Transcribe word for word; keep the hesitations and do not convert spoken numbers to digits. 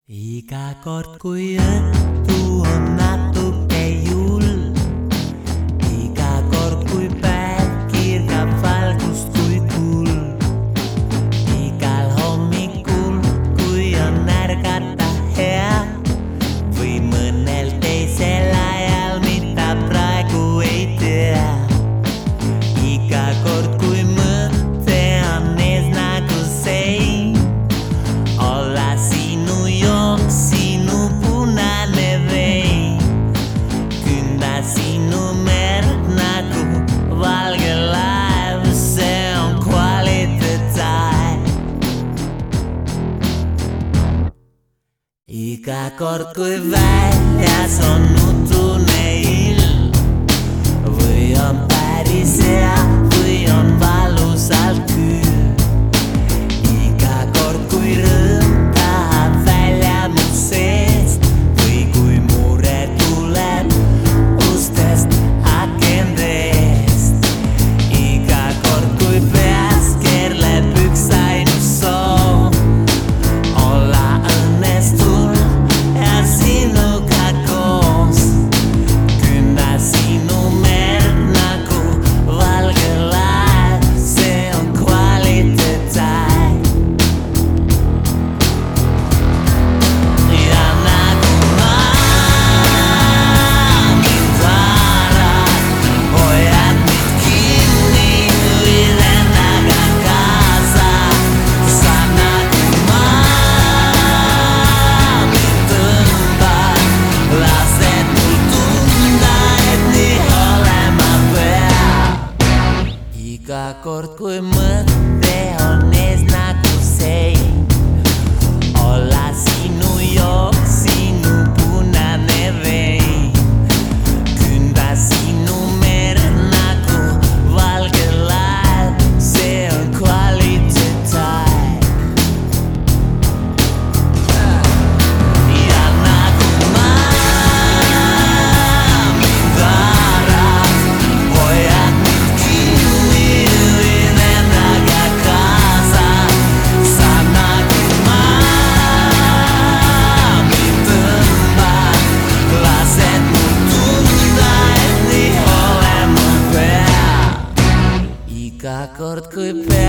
Iga kord kui õhtu on natuke jull, iga kord kui päev kirgab valgust kui kuld, igal hommikul kui on ärgata hea või mõnel teisel ajal, mida praegu ei tea. Iga kord kui mõte on ees nagu sein, olla sinu jooks, sinu punane vein, künda sinu merd nagu valge laev, see on kvaliteetaeg. Iga kord kui väljas on utune ilm või on päris hea või on valusalt külm, iga kord kui rõõm tahab välja mu seest või kui mure tuleb ustest akendest, iga kord kui peas keerleb üks ainus soov, olla õnnestunud ja sinuga koos, künda sinu merd nagu valge laev, see on kvaliteetaeg. Ja nagu ma mind haarad, hoiad mind kinni, juhid endaga kaasa, sa nagu ma mind tõmbad, lased mul tunda, et nii olema peab. Iga kord kui mõte on ees nagu sein, olla sinu jooks, sinu punane vein, künda sinu merd nagu valge laev, see on kvaliteetaeg. Ja nagu ma mind haarad, hoiad mind kinni, juhid endaga kaasa, sa nagu ma mind tõmbad, lased mul tunda, et nii olema peab. Iga kord kui peab